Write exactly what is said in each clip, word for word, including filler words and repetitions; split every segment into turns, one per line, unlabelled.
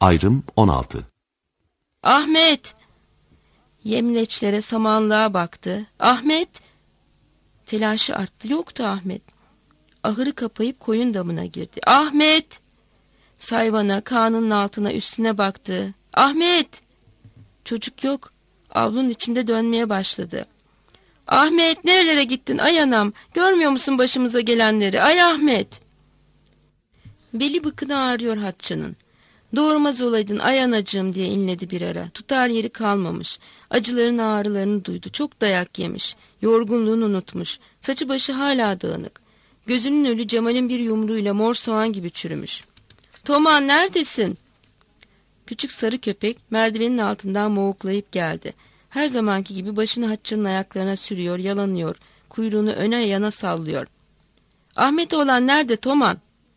Ayrım on altı.
Ahmet! Yemleçlere, samanlığa baktı. Ahmet! Telaşı arttı. Yoktu Ahmet. Ahırı kapayıp koyun damına girdi. Ahmet! Sayvana, kağnının altına, üstüne baktı. Ahmet! Çocuk yok. Avlunun içinde dönmeye başladı. Ahmet, nerelere gittin ay anam? Görmüyor musun başımıza gelenleri? Ay Ahmet! Beli bıkını ağrıyor Hatça'nın. Doğurmaz olaydın ay anacığım diye inledi bir ara. Tutar yeri kalmamış. Acıların ağrılarını duydu. Çok dayak yemiş. Yorgunluğunu unutmuş. Saçı başı hala dağınık. Gözünün önü Cemal'in bir yumruğuyla mor soğan gibi çürümüş. Toman, neredesin? Küçük sarı köpek merdivenin altından moğuklayıp geldi. Her zamanki gibi başını Hatça'nın ayaklarına sürüyor, yalanıyor. Kuyruğunu öne yana sallıyor. Ahmet oğlan nerede Toman?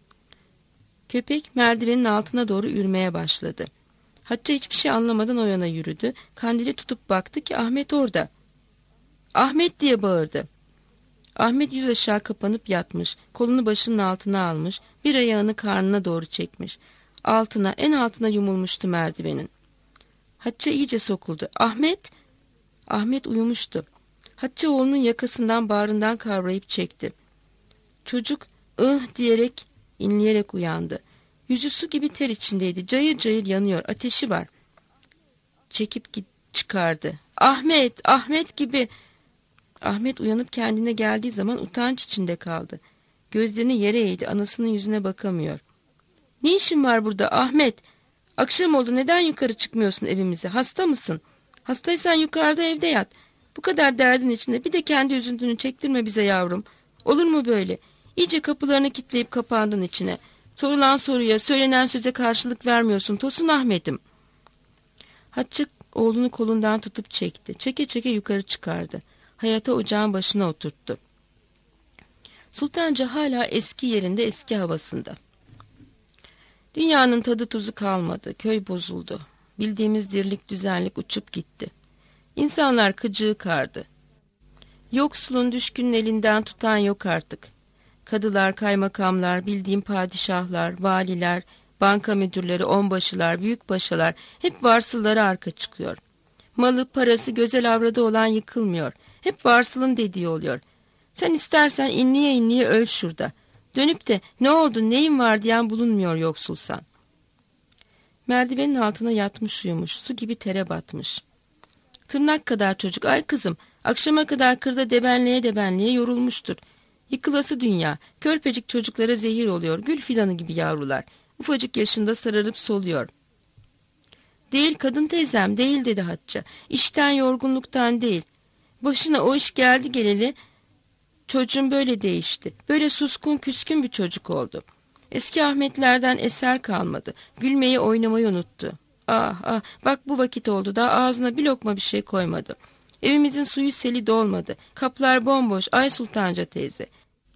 Köpek merdivenin altına doğru yürümeye başladı. Hatça hiçbir şey anlamadan o yana yürüdü. Kandili tutup baktı ki Ahmet orada. Ahmet diye bağırdı. Ahmet yüz aşağı kapanıp yatmış. Kolunu başının altına almış. Bir ayağını karnına doğru çekmiş. Altına, en altına yumulmuştu merdivenin. Hatça iyice sokuldu. Ahmet! Ahmet uyumuştu. Hatça oğlunun yakasından, bağrından kavrayıp çekti. Çocuk ıh diyerek, inleyerek uyandı. Yüzü su gibi ter içindeydi. Cayır cayır yanıyor. Ateşi var. Çekip git çıkardı. Ahmet! Ahmet gibi! Ahmet uyanıp kendine geldiği zaman utanç içinde kaldı. Gözlerini yere eğdi. Anasının yüzüne bakamıyor. Ne işin var burada Ahmet? Akşam oldu, neden yukarı çıkmıyorsun evimize? Hasta mısın? Hastaysan yukarıda evde yat. Bu kadar derdin içinde bir de kendi üzüntünü çektirme bize yavrum. Olur mu böyle? İyice kapılarını kilitleyip kapandın içine. Sorulan soruya, söylenen söze karşılık vermiyorsun Tosun Ahmet'im. Hatçı oğlunu kolundan tutup çekti. Çeke çeke yukarı çıkardı. Hayata ocağın başına oturttu. Sultanca hala eski yerinde, eski havasında. Dünyanın tadı tuzu kalmadı. Köy bozuldu. Bildiğimiz dirlik düzenlik uçup gitti. İnsanlar kıcığı kardı. Yoksulun, düşkünün elinden tutan yok artık. Kadılar, kaymakamlar, bildiğim padişahlar, valiler, banka müdürleri, onbaşılar, büyükbaşalar hep varsıllara arka çıkıyor. Malı, parası, gözel avradı olan yıkılmıyor. Hep varsılın dediği oluyor. Sen istersen inliye inliye öl şurada. Dönüp de ne oldu, neyin var diyen bulunmuyor yoksulsan. Merdivenin altına yatmış uyumuş, su gibi tere batmış. Tırnak kadar çocuk, ay kızım, akşama kadar kırda debenliğe debenliğe yorulmuştur. Yıkılası dünya, körpecik çocuklara zehir oluyor, gül fidanı gibi yavrular. Ufacık yaşında sararıp soluyor. Değil kadın teyzem, değil dedi Hatça. İşten, yorgunluktan değil. Başına o iş geldi geleli, çocuğum böyle değişti. Böyle suskun, küskün bir çocuk oldu. Eski Ahmetlerden eser kalmadı. Gülmeyi, oynamayı unuttu. Ah ah, bak bu vakit oldu, daha ağzına bir lokma bir şey koymadı. Evimizin suyu seli dolmadı. Kaplar bomboş, ay Sultanca teyze.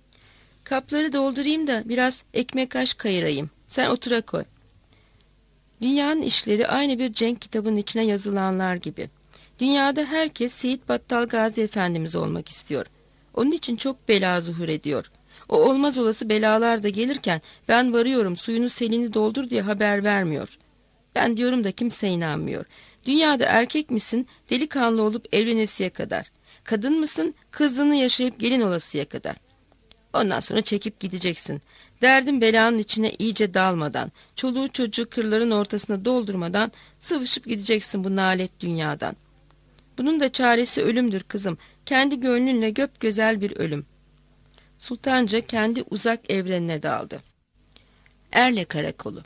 Kapları doldurayım da biraz ekmek aş kayırayım. Sen otura koy. Dünyanın işleri aynı bir cenk kitabının içine yazılanlar gibi. Dünyada herkes Seyit Battal Gazi Efendimiz olmak istiyor. Onun için çok bela zuhur ediyor. O olmaz olası belalar da gelirken ben varıyorum suyunu selini doldur diye haber vermiyor. Ben diyorum da kimse inanmıyor. Dünyada erkek misin delikanlı olup evlenesiye kadar. Kadın mısın kızlığını yaşayıp gelin olasıya kadar. Ondan sonra çekip gideceksin. Derdin belanın içine iyice dalmadan, çoluğu çocuğu kırların ortasına doldurmadan sıvışıp gideceksin bu nalet dünyadan. Bunun da çaresi ölümdür kızım. Kendi gönlünle göp güzel bir ölüm. Sultanca kendi uzak evrenine daldı. Erle karakolu.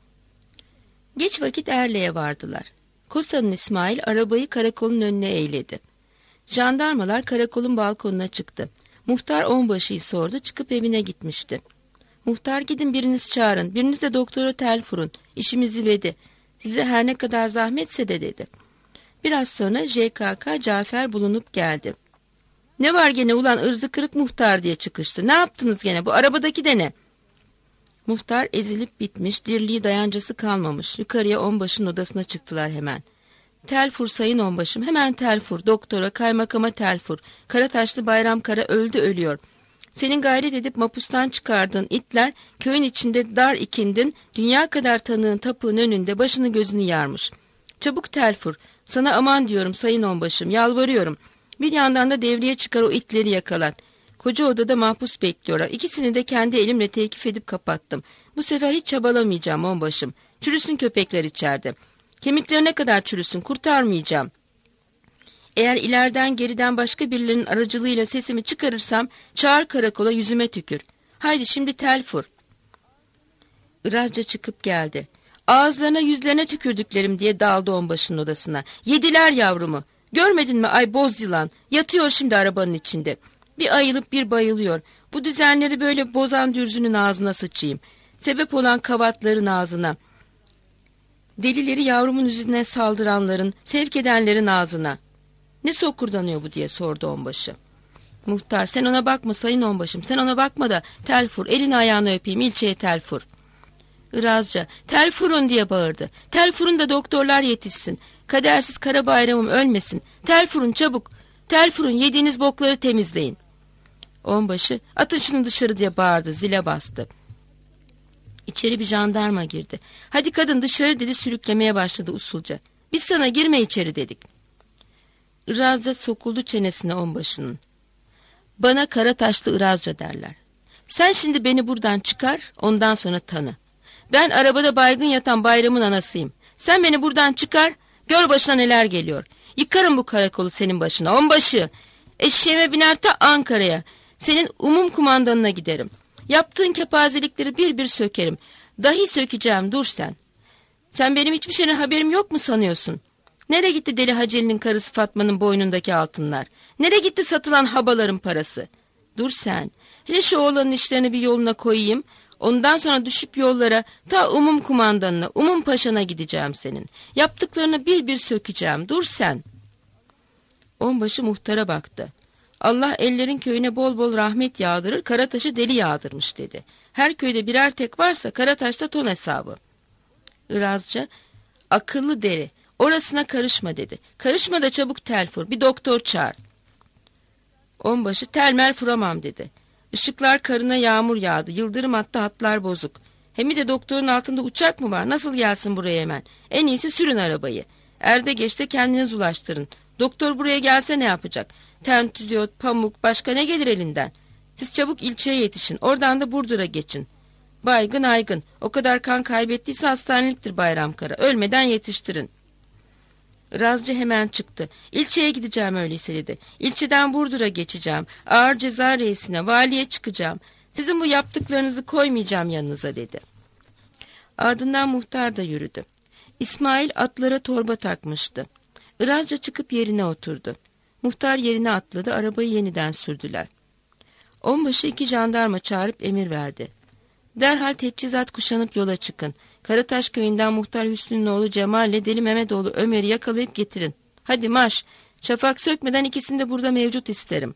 Geç vakit Erle'ye vardılar. Kosa'nın İsmail arabayı karakolun önüne eğledi. Jandarmalar karakolun balkonuna çıktı. Muhtar onbaşıyı sordu, çıkıp evine gitmişti. Muhtar gidin biriniz çağırın, biriniz de doktora telfurun, işimizi bedi. Size her ne kadar zahmetse de dedi. Biraz sonra J K K Cafer bulunup geldi. Ne var gene ulan ırzı kırık muhtar diye çıkıştı. Ne yaptınız gene, bu arabadaki de ne? Muhtar ezilip bitmiş, dirliği dayancası kalmamış. Yukarıya onbaşın odasına çıktılar hemen. Telfur sayın onbaşım, hemen telfur, doktora, kaymakama telfur. Karataşlı Bayram Kara öldü ölüyor. Senin gayret edip mapustan çıkardığın itler köyün içinde dar ikindin, dünya kadar tanığın tapığın önünde başını gözünü yarmış. Çabuk Telfur, sana aman diyorum sayın onbaşım, yalvarıyorum. Bir yandan da devreye çıkar o itleri yakalat. Koca odada mahpus bekliyorlar. İkisini de kendi elimle tekif edip kapattım. Bu sefer hiç çabalamayacağım onbaşım. Çürüsün köpekler içeride. Kemiklerine kadar çürüsün, kurtarmayacağım. Eğer ileriden geriden başka birilerinin aracılığıyla sesimi çıkarırsam çağır karakola, yüzüme tükür. Haydi şimdi Telfur. Irazca çıkıp geldi. Ağızlarına yüzlerine tükürdüklerim diye daldı onbaşının odasına. Yediler yavrumu. Görmedin mi ay boz yılan? Yatıyor şimdi arabanın içinde. Bir ayılıp bir bayılıyor. Bu düzenleri böyle bozan dürzünün ağzına sıçayım. Sebep olan kavatların ağzına. Delileri yavrumun yüzüne saldıranların, sevk edenlerin ağzına. Ne sokurdanıyor bu diye sordu onbaşı. Muhtar, sen ona bakma sayın onbaşım, sen ona bakma da Telfur, elini ayağını öpeyim, ilçeye Telfur. Irazca, Telfur'un diye bağırdı. Telfur'un da doktorlar yetişsin. Kadersiz kara bayramım ölmesin. Telfur'un çabuk. Telfur'un yediğiniz bokları temizleyin. Onbaşı, atın şunu dışarı diye bağırdı, zile bastı. İçeri bir jandarma girdi. Hadi kadın dışarı dedi, sürüklemeye başladı usulca. Biz sana girme içeri dedik. Irazca sokuldu çenesine onbaşının. Bana kara taşlı Irazca derler. Sen şimdi beni buradan çıkar, ondan sonra tanı. Ben arabada baygın yatan Bayram'ın anasıyım. Sen beni buradan çıkar, gör başına neler geliyor. Yıkarım bu karakolu senin başına, onbaşı. Eşeğime biner ta Ankara'ya. Senin umum kumandanına giderim. Yaptığın kepazelikleri bir bir sökerim. Dahi sökeceğim, dur sen. Sen benim hiçbir şeyden haberim yok mu sanıyorsun? Nereye gitti deli Haceli'nin karısı Fatma'nın boynundaki altınlar? Nereye gitti satılan habaların parası? Dur sen. Hele şu oğlanın işlerini bir yoluna koyayım. Ondan sonra düşüp yollara ta umum kumandanına, umum paşana gideceğim senin. Yaptıklarını bir bir sökeceğim. Dur sen. Onbaşı muhtara baktı. Allah ellerin köyüne bol bol rahmet yağdırır, Karataş'ı deli yağdırmış dedi. Her köyde birer tek varsa Karataş'ta ton hesabı. Irazca, akıllı deri, orasına karışma dedi. Karışma da çabuk Telfur, bir doktor çağır. Onbaşı, telmer furamam dedi. Işıklar karına yağmur yağdı, yıldırım attı, hatlar bozuk. Hem de doktorun altında uçak mı var, nasıl gelsin buraya hemen? En iyisi sürün arabayı. Erde geçte kendiniz ulaştırın. Doktor buraya gelse ne yapacak? Tentüzyot, pamuk, başka ne gelir elinden? Siz çabuk ilçeye yetişin, oradan da Burdur'a geçin. Baygın aygın, o kadar kan kaybettiyse hastaneliktir Bayram Kara, ölmeden yetiştirin. Razcı hemen çıktı. İlçeye gideceğim öyleyse dedi. İlçeden Burdur'a geçeceğim. Ağır ceza reisine, valiye çıkacağım. Sizin bu yaptıklarınızı koymayacağım yanınıza dedi. Ardından muhtar da yürüdü. İsmail atlara torba takmıştı. Irazca çıkıp yerine oturdu. Muhtar yerine atladı, arabayı yeniden sürdüler. Onbaşı iki jandarma çağırıp emir verdi. Derhal teçhizat kuşanıp yola çıkın. Karataş köyünden muhtar Hüsnü'nün oğlu Cemal ile Deli Mehmetoğlu Ömer'i yakalayıp getirin. Hadi marş, şafak sökmeden ikisini de burada mevcut isterim.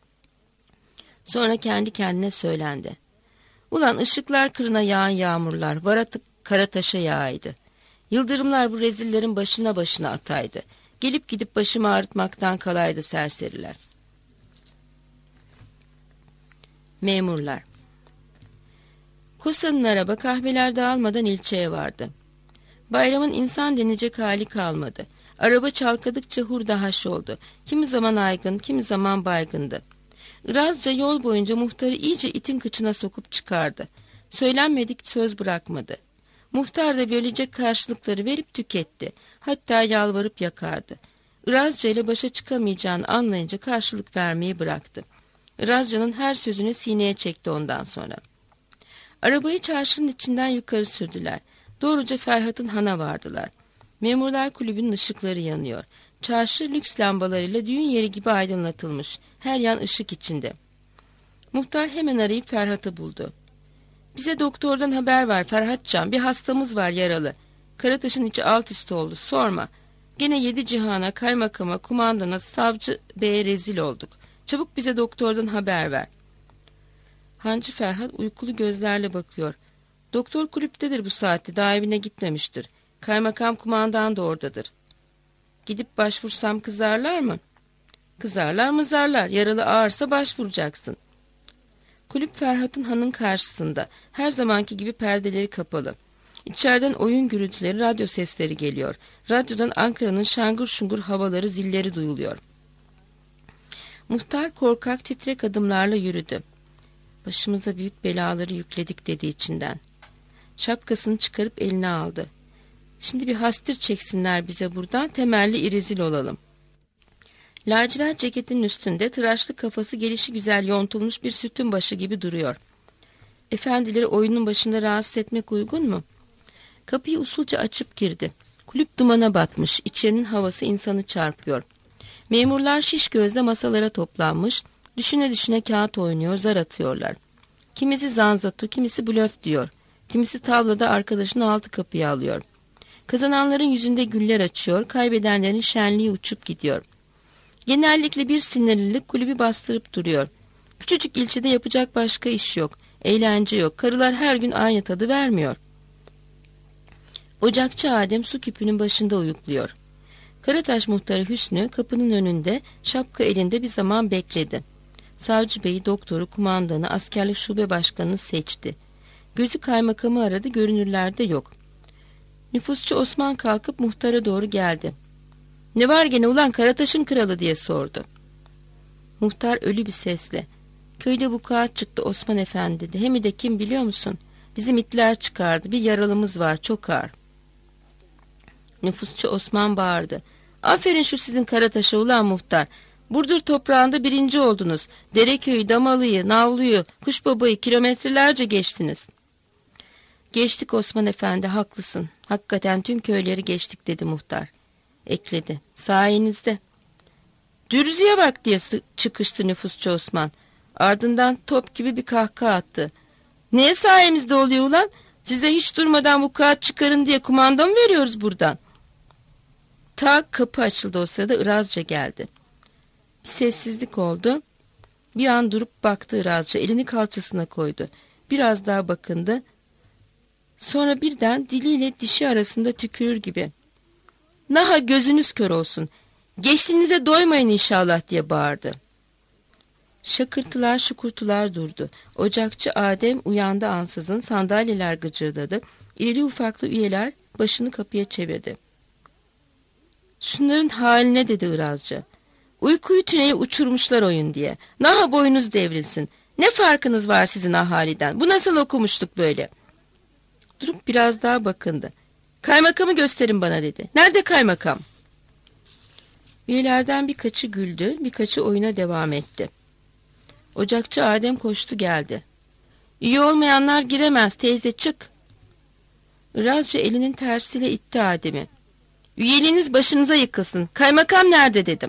Sonra kendi kendine söylendi. Ulan ışıklar kırına yağan yağmurlar, Varat Karataş'a yağaydı. Yıldırımlar bu rezillerin başına başına ataydı. Gelip gidip başımı ağrıtmaktan kalaydı serseriler. Memurlar. Kosa'nın araba kahveler dağılmadan ilçeye vardı. Bayramın insan denecek hali kalmadı. Araba çalkadıkça hurdahaş oldu. Kimi zaman aygın, kimi zaman baygındı. Irazca yol boyunca muhtarı iyice itin kıçına sokup çıkardı. Söylenmedik söz bırakmadı. Muhtar da böylece karşılıkları verip tüketti. Hatta yalvarıp yakardı. Irazca ile başa çıkamayacağını anlayınca karşılık vermeyi bıraktı. Irazca'nın her sözünü sineye çekti ondan sonra. Arabayı çarşının içinden yukarı sürdüler. Doğruca Ferhat'ın hana vardılar. Memurlar kulübünün ışıkları yanıyor. Çarşı lüks lambalarıyla düğün yeri gibi aydınlatılmış. Her yan ışık içinde. Muhtar hemen arayıp Ferhat'ı buldu. Bize doktordan haber ver Ferhatcan, bir hastamız var yaralı. Karataş'ın içi alt üst oldu, sorma. Gene yedi cihana, kaymakama, kumandana, savcı beye rezil olduk. Çabuk bize doktordan haber ver. Hancı Ferhat uykulu gözlerle bakıyor. Doktor kulüptedir bu saatte, daha evine gitmemiştir. Kaymakam kumandan da oradadır. Gidip başvursam kızarlar mı? Kızarlar mızarlar, yaralı ağırsa başvuracaksın. Kulüp Ferhat'ın hanın karşısında. Her zamanki gibi perdeleri kapalı. İçeriden oyun gürültüleri, radyo sesleri geliyor. Radyodan Ankara'nın şangır şungur havaları, zilleri duyuluyor. Muhtar korkak, titrek adımlarla yürüdü. Başımıza büyük belaları yükledik dedi içinden. Şapkasını çıkarıp eline aldı. Şimdi bir hastir çeksinler bize buradan, temelli irizil olalım. Lacivert ceketinin üstünde tıraşlı kafası gelişi güzel yontulmuş bir sütun başı gibi duruyor. Efendileri oyunun başında rahatsız etmek uygun mu? Kapıyı usulca açıp girdi. Kulüp dumana batmış, içerinin havası insanı çarpıyor. Memurlar şiş gözle masalara toplanmış, düşüne düşüne kağıt oynuyor, zar atıyorlar. Kimisi zanzatu, kimisi blöf diyor. Kimisi tavlada arkadaşını altı kapıya alıyor. Kazananların yüzünde güller açıyor, kaybedenlerin şenliği uçup gidiyor. Genellikle bir sinirlilik kulübü bastırıp duruyor. Küçücük ilçede yapacak başka iş yok, eğlence yok, karılar her gün aynı tadı vermiyor. Ocakçı Adem su küpünün başında uyukluyor. Karataş muhtarı Hüsnü kapının önünde şapka elinde bir zaman bekledi. Savcı beyi, doktoru, kumandanı, askerlik şube başkanını seçti. Gözü kaymakamı aradı, görünürlerde yok. Nüfusçu Osman kalkıp muhtara doğru geldi. "Ne var gene ulan Karataş'ın kralı?" diye sordu. Muhtar ölü bir sesle, "Köyde vukuat çıktı Osman Efendi" dedi. "Hem de kim biliyor musun? Bizim itler çıkardı, bir yaralımız var, çok ağır." Nüfusçu Osman bağırdı. "Aferin şu sizin Karataş'a ulan muhtar. Burdur toprağında birinci oldunuz. Dereköy'ü, Damalı'yı, Navlu'yu, Kuşbaba'yı kilometrelerce geçtiniz." "Geçtik Osman Efendi, haklısın. Hakikaten tüm köyleri geçtik" dedi muhtar. Ekledi, "Sayenizde." "Dürüzüye bak" diye çıkıştı nüfusçu Osman. Ardından top gibi bir kahkaha attı. "Neye sayemizde oluyor ulan? Size hiç durmadan vukuat çıkarın diye kumanda mı veriyoruz buradan?" Ta kapı açıldı, o sırada Irazca geldi. Bir sessizlik oldu. Bir an durup baktı Irazca, elini kalçasına koydu. Biraz daha bakındı. Sonra birden diliyle dişi arasında tükürür gibi, "Naha gözünüz kör olsun. Geçtiğinize doymayın inşallah" diye bağırdı. Şakırtılar, şukurtular durdu. Ocakçı Adem uyandı ansızın, sandalyeler gıcırdadı. İrili ufaklı üyeler başını kapıya çevirdi. "Şunların haline" dedi Irazca. "Uykuyu tüneye uçurmuşlar oyun diye. Naha boynuz devrilsin. Ne farkınız var sizin ahaliden? Bu nasıl okumuşluk böyle?" Durup biraz daha bakındı. "Kaymakamı gösterin bana" dedi. "Nerede kaymakam?" Üyelerden birkaçı güldü, birkaçı oyuna devam etti. Ocakçı Adem koştu geldi. "Üye olmayanlar giremez teyze, çık." Irazca elinin tersiyle itti Adem'i. "Üyeliğiniz başınıza yıkılsın. Kaymakam nerede?" dedim.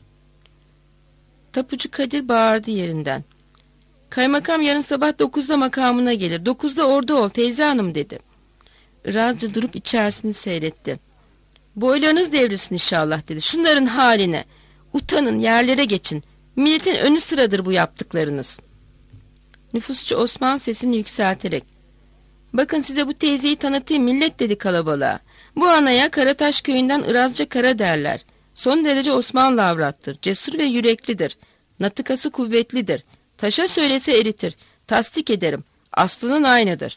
Tapucu Kadir bağırdı yerinden. "Kaymakam yarın sabah dokuzda makamına gelir. Dokuzda orada ol teyze hanım" dedi. Irazca durup içerisini seyretti. "Boylarınız devrilsin inşallah" dedi. "Şunların haline. Utanın, yerlere geçin. Milletin önü sıradır bu yaptıklarınız." Nüfusçu Osman sesini yükselterek, "Bakın size bu teyzeyi tanıtayım millet" dedi kalabalığa. "Bu anaya Karataş köyünden Irazca Kara derler. Son derece Osmanlı avrattır. Cesur ve yüreklidir. Natıkası kuvvetlidir. Taşa söylese eritir. Tasdik ederim. Aslının aynıdır."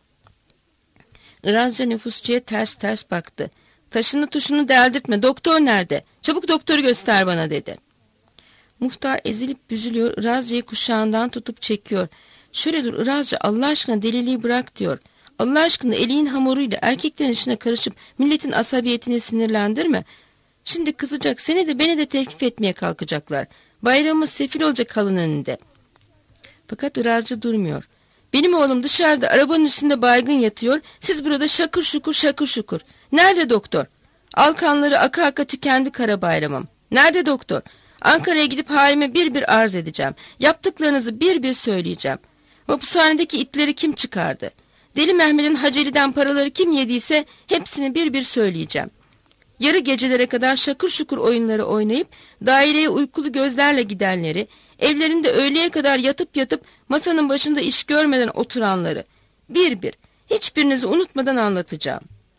Irazca nüfusçuya ters ters baktı. "Taşını tuşunu deldirtme. Doktor nerede? Çabuk doktoru göster bana" dedi. Muhtar ezilip büzülüyor. Irazca'yı kuşağından tutup çekiyor. "Şöyle dur Irazca, Allah aşkına deliliği bırak" diyor. "Allah aşkına eliğin hamuruyla erkeklerin işine karışıp milletin asabiyetini sinirlendirme. Şimdi kızacak, seni de beni de tevkif etmeye kalkacaklar. Bayramımız sefil olacak halın önünde." Fakat Irazca durmuyor. "Benim oğlum dışarıda arabanın üstünde baygın yatıyor. Siz burada şakır şukur şakır şukur. Nerede doktor? Alkanları aka aka tükendi kara bayramım. Nerede doktor? Ankara'ya gidip halime bir bir arz edeceğim. Yaptıklarınızı bir bir söyleyeceğim. Mapushanedeki itleri kim çıkardı? Deli Mehmet'in Haceli'den paraları kim yediyse hepsini bir bir söyleyeceğim. Yarı gecelere kadar şakır şukur oyunları oynayıp daireye uykulu gözlerle gidenleri, evlerinde öğleye kadar yatıp yatıp masanın başında iş görmeden oturanları bir bir, hiçbirinizi unutmadan anlatacağım."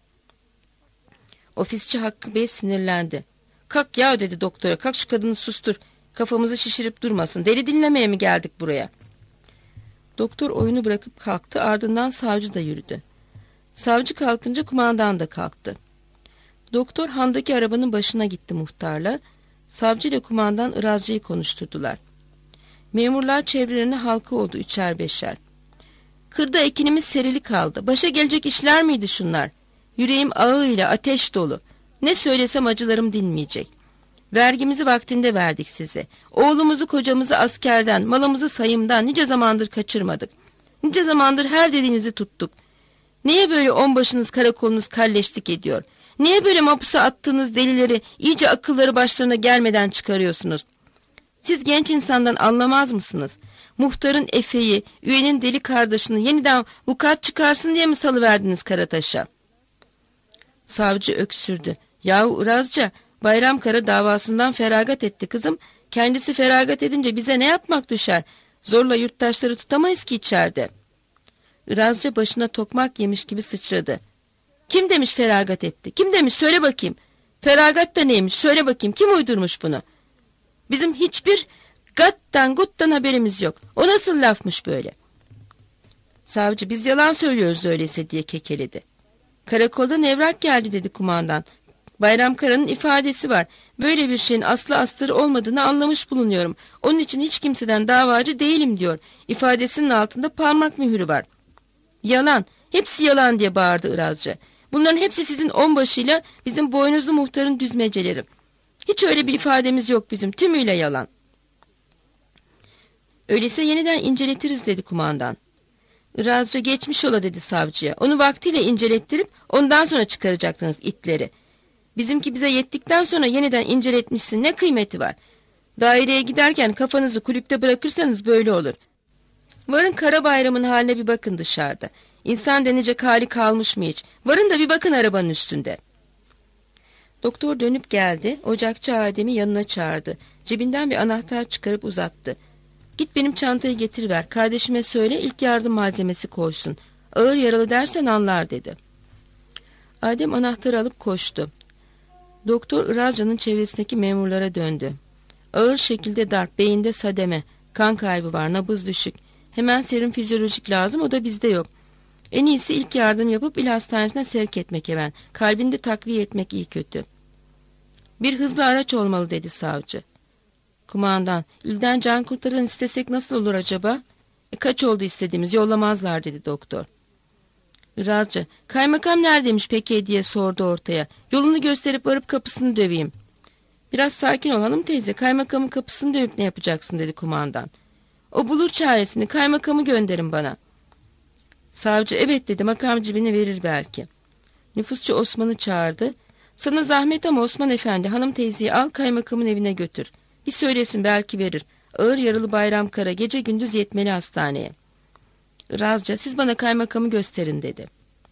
Ofisçi Hakkı Bey sinirlendi. "Kalk ya" dedi doktora, "kalk şu kadını sustur. Kafamızı şişirip durmasın. Deli dinlemeye mi geldik buraya?" Doktor oyunu bırakıp kalktı, ardından savcı da yürüdü. Savcı kalkınca kumandan da kalktı. Doktor handaki arabanın başına gitti muhtarla. Savcı ile kumandan Irazcı'yı konuşturdular. Memurlar çevrelerine halka oldu üçer beşer. Kırda ekinimiz serili kaldı. Başa gelecek işler miydi şunlar? Yüreğim ağıyla ateş dolu. Ne söylesem acılarım dinmeyecek. Vergimizi vaktinde verdik size. Oğlumuzu kocamızı askerden, malımızı sayımdan nice zamandır kaçırmadık. Nice zamandır her dediğinizi tuttuk. Niye böyle onbaşınız karakolunuz kalleşlik ediyor? Niye böyle mapusa attığınız delileri iyice akılları başlarına gelmeden çıkarıyorsunuz? Siz genç insandan anlamaz mısınız? Muhtarın efeyi, üyenin deli kardeşini yeniden vukuat çıkarsın diye mi salıverdiniz Karataş'a? Savcı öksürdü. Yahu Irazca, Bayramkara davasından feragat etti kızım. Kendisi feragat edince bize ne yapmak düşer? Zorla yurttaşları tutamayız ki içeride. Irazca başına tokmak yemiş gibi sıçradı. Kim demiş feragat etti? Kim demiş? Söyle bakayım. Feragat da neymiş? Söyle bakayım. Kim uydurmuş bunu? Bizim hiçbir gattan guttan haberimiz yok. O nasıl lafmış böyle? Savcı, biz yalan söylüyoruz öyleyse diye kekeledi. Karakoldan evrak geldi dedi kumandan. Bayramkara'nın ifadesi var. Böyle bir şeyin aslı astarı olmadığını anlamış bulunuyorum. Onun için hiç kimseden davacı değilim diyor. İfadesinin altında parmak mühürü var. Yalan, hepsi yalan diye bağırdı Irazcı. Bunların hepsi sizin onbaşıyla bizim boynuzlu muhtarın düzmeceleri. Hiç öyle bir ifademiz yok bizim, tümüyle yalan. Öyleyse yeniden inceletiriz dedi kumandan. Irazcı geçmiş ola dedi savcıya. Onu vaktiyle incelettirip ondan sonra çıkaracaktınız itleri. Bizimki bize yettikten sonra yeniden inceletmişsin, ne kıymeti var? Daireye giderken kafanızı kulüpte bırakırsanız böyle olur. Varın Kara Bayram'ın haline bir bakın dışarıda. İnsan denecek hali kalmış mı hiç? Varın da bir bakın arabanın üstünde. Doktor dönüp geldi. Ocakçı Adem'i yanına çağırdı. Cebinden bir anahtar çıkarıp uzattı. Git benim çantayı getiriver. Kardeşime söyle ilk yardım malzemesi koysun. Ağır yaralı dersen anlar dedi. Adem anahtarı alıp koştu. Doktor Irazca'nın çevresindeki memurlara döndü. Ağır şekilde darp, beyinde sademe, kan kaybı var, nabız düşük. Hemen serum fizyolojik lazım, o da bizde yok. En iyisi ilk yardım yapıp il hastanesine sevk etmek hemen. Kalbini de takviye etmek iyi kötü. Bir hızlı araç olmalı dedi savcı. Kumandan, ilden can kurtaran istesek nasıl olur acaba? E, kaç oldu istediğimiz, yollamazlar dedi doktor. Irazcı, kaymakam neredeymiş peki diye sordu ortaya. Yolunu gösterip varıp kapısını döveyim. Biraz sakin ol hanım teyze, kaymakamın kapısını dövüp ne yapacaksın dedi kumandan. O bulur çaresini, kaymakamı gönderin bana. Savcı evet dedi, makam cibini verir belki. Nüfusçu Osman'ı çağırdı. Sana zahmet ama Osman efendi, hanım teyzeyi al kaymakamın evine götür. Bir söylesin belki verir. Ağır yaralı Bayramkara gece gündüz yetmeli hastaneye. Irazca, siz bana kaymakamı gösterin dedi.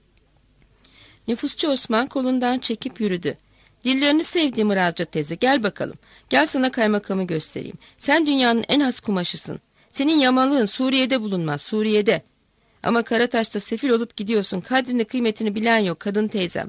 Nüfusçu Osman kolundan çekip yürüdü. Dillerini sevdiğim Irazca teyze, gel bakalım. Gel sana kaymakamı göstereyim. Sen dünyanın en az kumaşısın. Senin yamalığın Suriye'de bulunmaz, Suriye'de. Ama Karataş'ta sefil olup gidiyorsun. Kadrini kıymetini bilen yok kadın teyzem.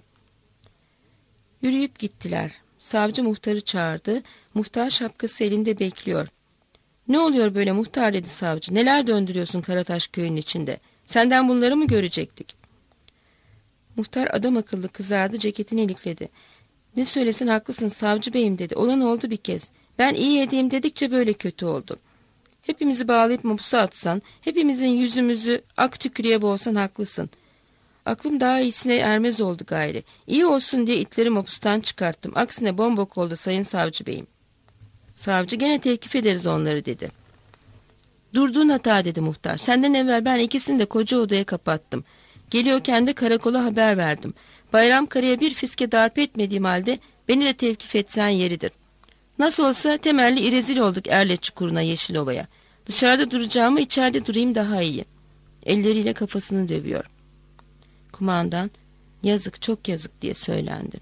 Yürüyüp gittiler. Savcı muhtarı çağırdı. Muhtar şapkası elinde bekliyor. Ne oluyor böyle muhtar dedi savcı. Neler döndürüyorsun Karataş köyünün içinde? Senden bunları mı görecektik? Muhtar adam akıllı kızardı, ceketini ilikledi. Ne söylesen haklısın savcı beyim dedi. Olan oldu bir kez. Ben iyi edeyim dedikçe böyle kötü oldu. Hepimizi bağlayıp mapusa atsan, hepimizin yüzümüzü ak tükürüğe boğsan haklısın. Aklım daha iyisine ermez oldu gayri. İyi olsun diye itleri mapustan çıkarttım. Aksine bombok oldu sayın savcı beyim. Savcı gene tevkif ederiz onları dedi. Durduğun hata dedi muhtar. Senden evvel ben ikisini de koca odaya kapattım. Geliyorken de karakola haber verdim. Bayramkara'ya bir fiske darp etmediğim halde beni de tevkif etsen yeridir. Nasıl olsa temelli irezil olduk Erle Çukuru'na Yeşilova'ya. Dışarıda duracağımı içeride durayım daha iyi. Elleriyle kafasını dövüyor. Kumandan, yazık çok yazık diye söylendi.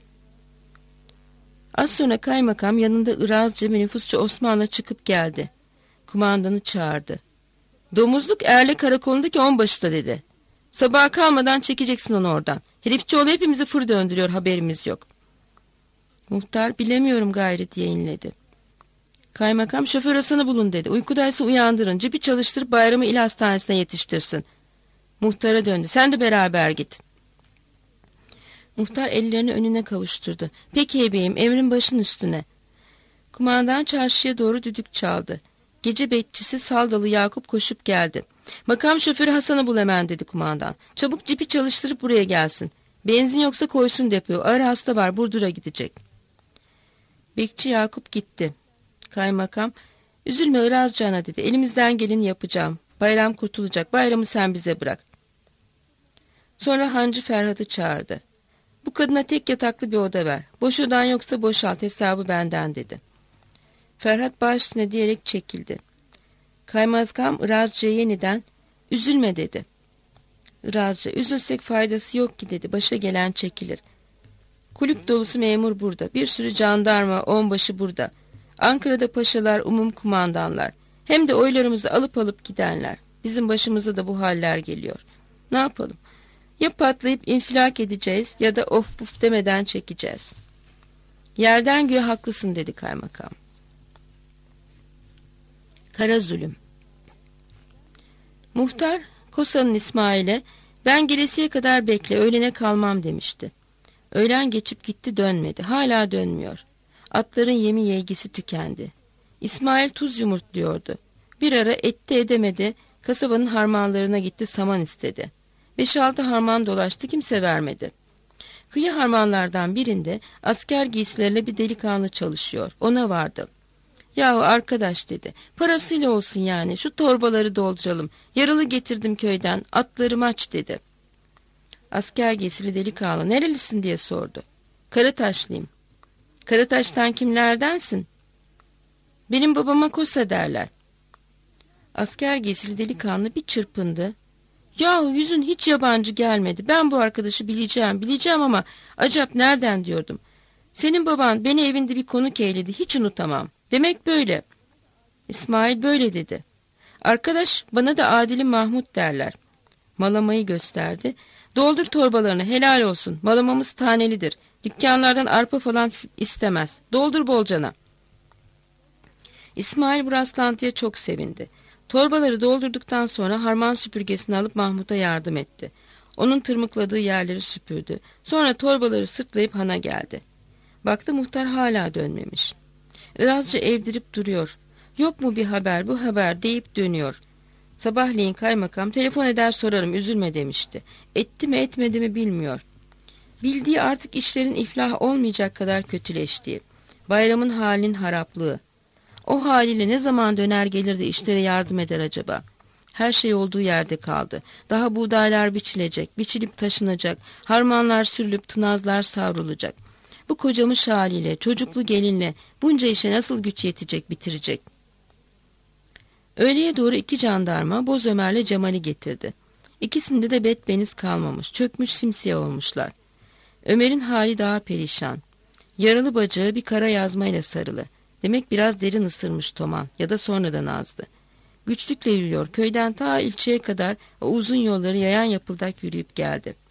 Az sonra kaymakam yanında Irazcı ve nüfusçu Osman'la çıkıp geldi. Kumandanı çağırdı. Domuzluk Erle karakolundaki onbaşı da dedi. Sabaha kalmadan çekeceksin onu oradan. Herifçioğlu hepimizi fır döndürüyor, haberimiz yok. Muhtar bilemiyorum gayri diye inledi. Kaymakam şoför Hasan'ı bulun dedi. Uykudaysa uyandırın. Cipi çalıştırıp Bayram'ı il hastanesine yetiştirsin. Muhtara döndü. Sen de beraber git. Muhtar ellerini önüne kavuşturdu. Peki beyim, emrin başın üstüne. Kumandan çarşıya doğru düdük çaldı. Gece bekçisi Saldalı Yakup koşup geldi. Makam şoförü Hasan'ı bul hemen dedi kumandan. Çabuk cipi çalıştırıp buraya gelsin. Benzin yoksa koysun depoya. Ağır hasta var, Burdur'a gidecek. Bekçi Yakup gitti. Kaymakam, üzülme Irazcan'a dedi. Elimizden geleni yapacağım. Bayram kurtulacak. Bayramı sen bize bırak. Sonra Hancı Ferhat'ı çağırdı. Bu kadına tek yataklı bir oda ver. Boş odan yoksa boşalt, hesabı benden dedi. Ferhat baş üstüne diyerek çekildi. Kaymakam Irazcı'ya yeniden üzülme dedi. Irazcı, üzülsek faydası yok ki dedi. Başa gelen çekilir. Kulüp dolusu memur burada. Bir sürü jandarma, onbaşı burada. Ankara'da paşalar, umum kumandanlar. Hem de oylarımızı alıp alıp gidenler. Bizim başımıza da bu haller geliyor. Ne yapalım? Ya patlayıp infilak edeceğiz ya da of puf demeden çekeceğiz. Yerden göğe haklısın dedi kaymakam. Kara zulüm. Muhtar Kosa'nın İsmail'e ben gelesiye kadar bekle, öğlene kalmam demişti. Öğlen geçip gitti, dönmedi. Hala dönmüyor. Atların yemi yeğgisi tükendi. İsmail tuz yumurtluyordu. Bir ara etti edemedi, kasabanın harmanlarına gitti, saman istedi. Beş altı harman dolaştı, kimse vermedi. Kıyı harmanlardan birinde asker giysileriyle bir delikanlı çalışıyor. Ona vardı. Yahu arkadaş dedi, parasıyla olsun yani, şu torbaları dolduralım. Yaralı getirdim köyden, atlarım aç dedi. Asker giysili delikanlı nerelisin diye sordu. Karataşlıyım. Karataş'tan kimlerdensin? Benim babama Kosa derler. Asker giysili delikanlı bir çırpındı. Yahu yüzün hiç yabancı gelmedi. Ben bu arkadaşı bileceğim, bileceğim ama acaba nereden diyordum. Senin baban beni evinde bir konuk eyledi, hiç unutamam. Demek böyle. İsmail böyle dedi. Arkadaş bana da Adili Mahmut derler. Malamayı gösterdi. Doldur torbalarını, helal olsun. Malamamız tanelidir. Dükkanlardan arpa falan istemez. Doldur bolcana. İsmail bu rastlantıya çok sevindi. Torbaları doldurduktan sonra harman süpürgesini alıp Mahmut'a yardım etti. Onun tırmıkladığı yerleri süpürdü. Sonra torbaları sırtlayıp hana geldi. Baktı muhtar hala dönmemiş. Irazcı evdirip duruyor. Yok mu bir haber, bu haber deyip dönüyor. Sabahleyin kaymakam telefon eder sorarım, üzülme demişti. Etti mi etmedi mi bilmiyor. Bildiği artık işlerin iflah olmayacak kadar kötüleştiği. Bayramın halinin haraplığı. O haliyle ne zaman döner gelir de işlere yardım eder acaba? Her şey olduğu yerde kaldı. Daha buğdaylar biçilecek, biçilip taşınacak, harmanlar sürülüp tınazlar savrulacak. Bu kocamış haliyle, çocuklu gelinle bunca işe nasıl güç yetecek, bitirecek? Öğleye doğru iki jandarma Boz Ömer'le Cemal'i getirdi. İkisinde de betbeniz kalmamış, çökmüş simsiyah olmuşlar. Ömer'in hali daha perişan. Yaralı bacağı bir kara yazmayla sarılı. Demek biraz derin ısırmış toman ya da sonradan azdı. Güçlükle yürüyor, köyden ta ilçeye kadar o uzun yolları yayan yapıldak yürüyüp geldi.